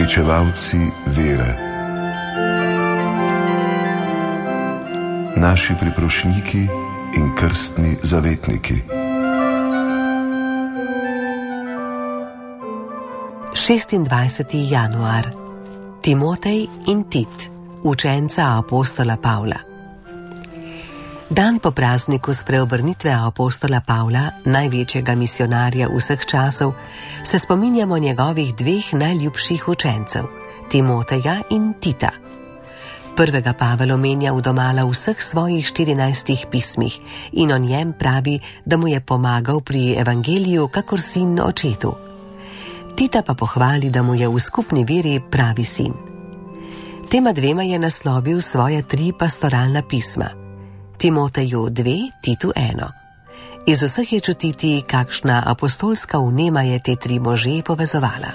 Pričevalci vere. Naši priprošniki in krstni zavetniki. 26. januar. Timotej in Tit, učenca apostola Pavla. Dan po prazniku spreobrnitve apostola Pavla, največjega misionarja vseh časov, se spominjamo njegovih dveh najljubših učencev, Timoteja in Tita. Prvega Pavel omenja vdomala v vseh svojih 14 pismih in o njem pravi, da mu je pomagal pri evangeliju kakor sin očetu. Tita pa pohvali, da mu je v skupni veri pravi sin. Tema dvema je naslovil svoje 3 pastoralna pisma. Timoteju 2, Titu 1. Iz vseh je čutiti, kakšna apostolska vnema je te 3 može povezovala.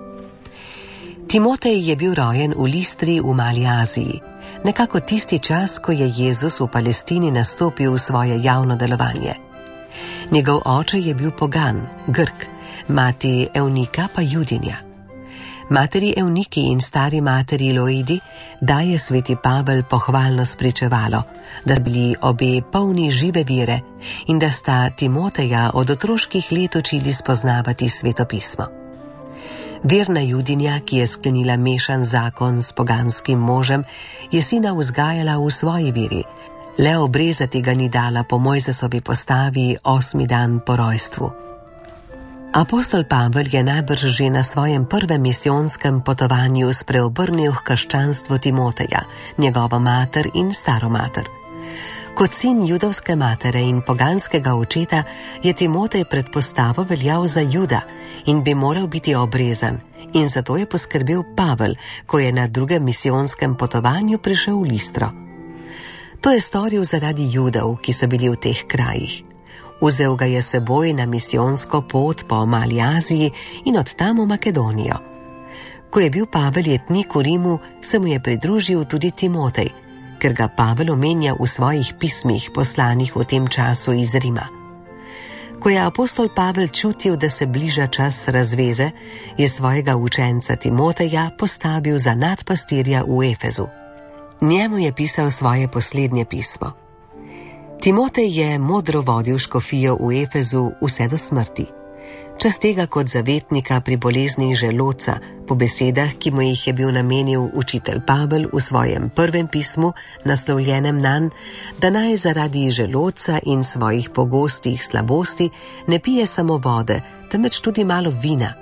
Timotej je bil rojen v Listri v Mali Aziji, nekako tisti čas, ko je Jezus v Palestini nastopil svoje javno delovanje. Njegov oče je bil pogan, Grk, mati Evnika pa Judinja. Materi Evniki in stari materi Loidi daje sveti Pavel pohvalno spričevalo, da bili obe polni žive vere in da sta Timoteja od otroških let učili spoznavati svetopismo. Verna Judinja, ki je sklenila mešan zakon s poganskim možem, je sina vzgajala v svoji veri, le obrezati ga ni dala po Mojzesovi postavi 8. dan po rojstvu. Apostol Pavel je najbrž že na svojem prvem misijonskem potovanju spreobrnil k krščanstvu Timoteja, njegovo mater in staro mater. Kot sin judovske matere in poganskega očeta je Timotej pred postavo veljal za Juda in bi moral biti obrezan, in zato je poskrbel Pavel, ko je na drugem misijonskem potovanju prišel v Listro. To je storil zaradi Judov, ki so bili v teh krajih. Vzel ga je seboj na misijonsko pot po Mali Aziji in od tam v Makedonijo. Ko je bil Pavel jetnik v Rimu, se mu je pridružil tudi Timotej, ker ga Pavel omenja v svojih pismih poslanih v tem času iz Rima. Ko je apostol Pavel čutil, da se bliža čas razveze, je svojega učenca Timoteja postavil za nadpastirja v Efezu. Njemu je pisal svoje poslednje pismo. Timotej je modro vodil škofijo v Efezu vse do smrti. Čas tega kot zavetnika pri bolezni želodca, po besedah, ki mu jih je bil namenil učitelj Pavel v svojem prvem pismu, naslovljenem nanj, da naj zaradi želodca in svojih pogostih slabosti ne pije samo vode, temveč tudi malo vina.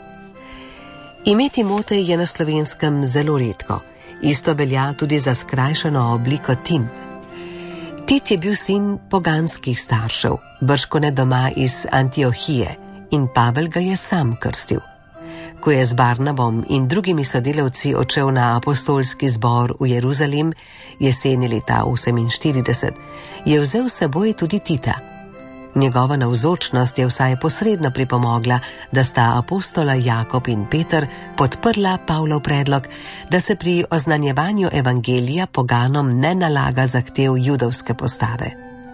Ime Timotej je na Slovenskem zelo redko, isto velja tudi za skrajšano obliko Tim. Tit je bil sin poganskih staršev, bržkone doma iz Antiohije, in Pavel ga je sam krstil. Ko je z Barnabom in drugimi sodelavci odšel na apostolski zbor v Jeruzalem jeseni leta 48, je vzel s seboj tudi Tita. Njegova navzočnost je vsaj posredno pripomogla, da sta apostola Jakob in Peter podprla Pavlov predlog, da se pri oznanjevanju evangelija poganom ne nalaga zahtev judovske postave.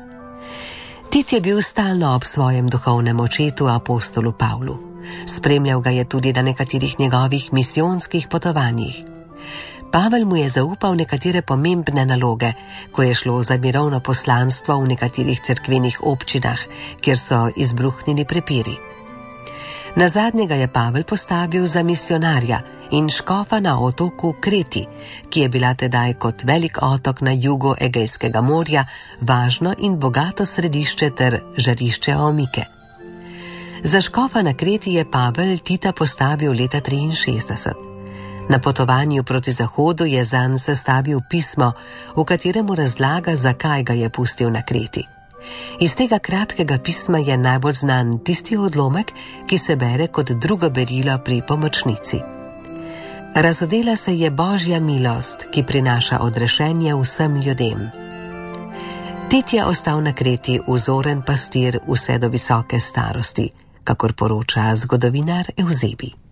Tit je bil stalno ob svojem duhovnem očetu apostolu Pavlu. Spremljal ga je tudi na nekaterih njegovih misijonskih potovanjih. Pavel mu je zaupal nekatere pomembne naloge, ko je šlo za mirovno poslanstvo v nekaterih cerkvenih občinah, kjer so izbruhnili prepiri. Nazadnje ga je Pavel postavil za misionarja in škofa na otoku Kreti, ki je bila tedaj kot velik otok na jugu Egejskega morja važno in bogato središče ter žarišče omike. Za škofa na Kreti je Pavel Tita postavil leta 63. Na potovanju proti zahodu je zanj sestavil pismo, v katerem razlaga, zakaj ga je pustil na Kreti. Iz tega kratkega pisma je najbolj znan tisti odlomek, ki se bere kot drugo berilo pri pomočnici. Razodela se je Božja milost, ki prinaša odrešenje vsem ljudem. Tit je ostal na Kreti vzoren pastir vse do visoke starosti, kakor poroča zgodovinar Evzebi.